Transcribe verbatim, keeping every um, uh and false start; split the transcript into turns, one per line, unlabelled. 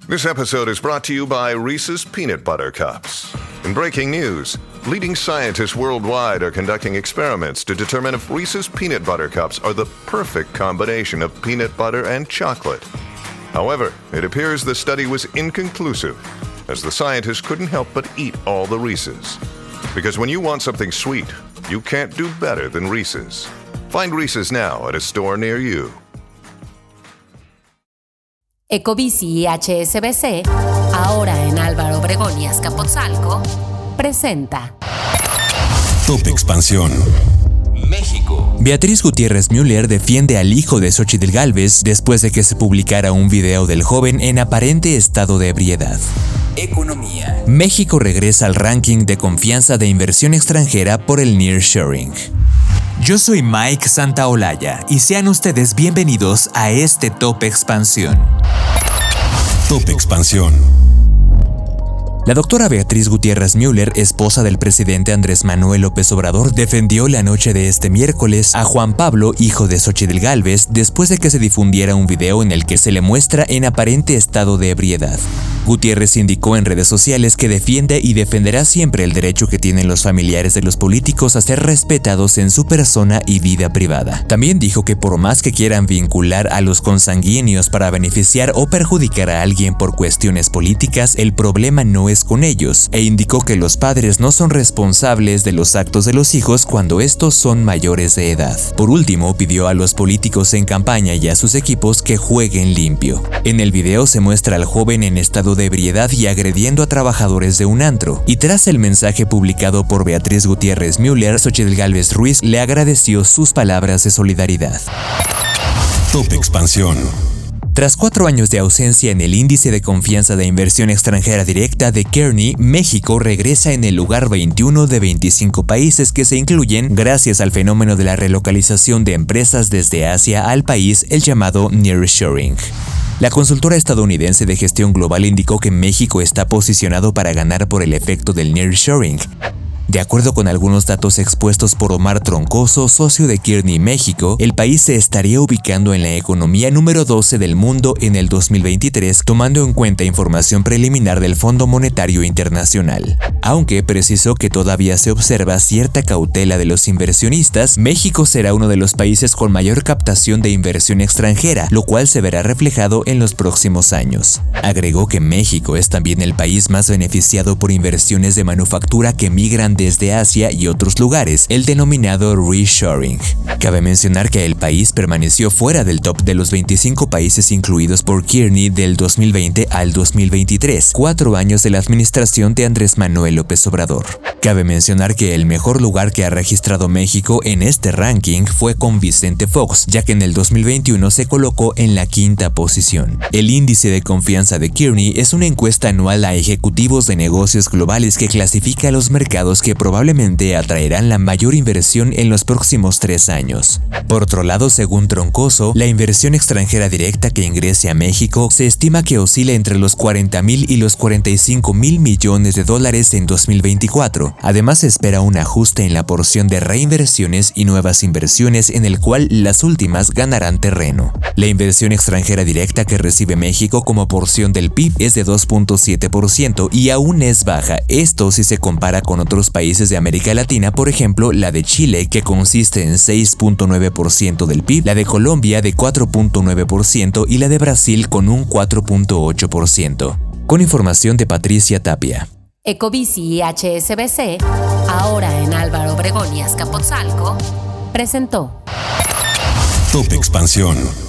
This episode is brought to you by Reese's Peanut Butter Cups. In breaking news, leading scientists worldwide are conducting experiments to determine if Reese's Peanut Butter Cups are the perfect combination of peanut butter and chocolate. However, it appears the study was inconclusive, as the scientists couldn't help but eat all the Reese's. Because when you want something sweet, you can't do better than Reese's. Find Reese's now at a store near you.
Ecobici y H S B C, ahora en Álvaro Obregón y Azcapotzalco, presenta
Top Expansión. México. Beatriz Gutiérrez Müller defiende al hijo de Xóchitl Gálvez después de que se publicara un video del joven en aparente estado de ebriedad. Economía. México regresa al ranking de confianza de inversión extranjera por el nearshoring. Yo soy Mike Santaolalla y sean ustedes bienvenidos a este Top Expansión. Top Expansión. La doctora Beatriz Gutiérrez Müller, esposa del presidente Andrés Manuel López Obrador, defendió la noche de este miércoles a Juan Pablo, hijo de Xóchitl Gálvez, después de que se difundiera un video en el que se le muestra en aparente estado de ebriedad. Gutiérrez indicó en redes sociales que defiende y defenderá siempre el derecho que tienen los familiares de los políticos a ser respetados en su persona y vida privada. También dijo que por más que quieran vincular a los consanguíneos para beneficiar o perjudicar a alguien por cuestiones políticas, el problema no es con ellos, e indicó que los padres no son responsables de los actos de los hijos cuando estos son mayores de edad. Por último, pidió a los políticos en campaña y a sus equipos que jueguen limpio. En el video se muestra al joven en estado de ebriedad y agrediendo a trabajadores de un antro, y tras el mensaje publicado por Beatriz Gutiérrez Müller, Xóchitl Gálvez Ruiz le agradeció sus palabras de solidaridad. Top Expansión. Tras cuatro años de ausencia en el índice de confianza de inversión extranjera directa de Kearney, México regresa en el lugar veintiuno de veinticinco países que se incluyen gracias al fenómeno de la relocalización de empresas desde Asia al país, el llamado nearshoring. La consultora estadounidense de gestión global indicó que México está posicionado para ganar por el efecto del nearshoring. De acuerdo con algunos datos expuestos por Omar Troncoso, socio de Kearney México, el país se estaría ubicando en la economía número doce del mundo en el dos mil veintitrés, tomando en cuenta información preliminar del Fondo Monetario Internacional. Aunque precisó que todavía se observa cierta cautela de los inversionistas, México será uno de los países con mayor captación de inversión extranjera, lo cual se verá reflejado en los próximos años. Agregó que México es también el país más beneficiado por inversiones de manufactura que migran desde Asia y otros lugares, el denominado reshoring. Cabe mencionar que el país permaneció fuera del top de los veinticinco países incluidos por Kearney del dos mil veinte al dos mil veintitrés, cuatro años de la administración de Andrés Manuel López Obrador. Cabe mencionar que el mejor lugar que ha registrado México en este ranking fue con Vicente Fox, ya que en el dos mil veintiuno se colocó en la quinta posición. El índice de confianza de Kearney es una encuesta anual a ejecutivos de negocios globales que clasifica los mercados que que probablemente atraerán la mayor inversión en los próximos tres años. Por otro lado, según Troncoso, la inversión extranjera directa que ingrese a México se estima que oscila entre los cuarenta mil y los cuarenta y cinco mil millones de dólares en dos mil veinticuatro. Además, se espera un ajuste en la porción de reinversiones y nuevas inversiones en el cual las últimas ganarán terreno. La inversión extranjera directa que recibe México como porción del P I B es de dos punto siete por ciento y aún es baja, esto si se compara con otros países países de América Latina, por ejemplo, la de Chile, que consiste en seis punto nueve por ciento del P I B, la de Colombia de cuatro punto nueve por ciento y la de Brasil con un cuatro punto ocho por ciento. Con información de Patricia Tapia.
Ecobici y H S B C, ahora en Álvaro Obregón y Azcapotzalco, presentó
Top Expansión.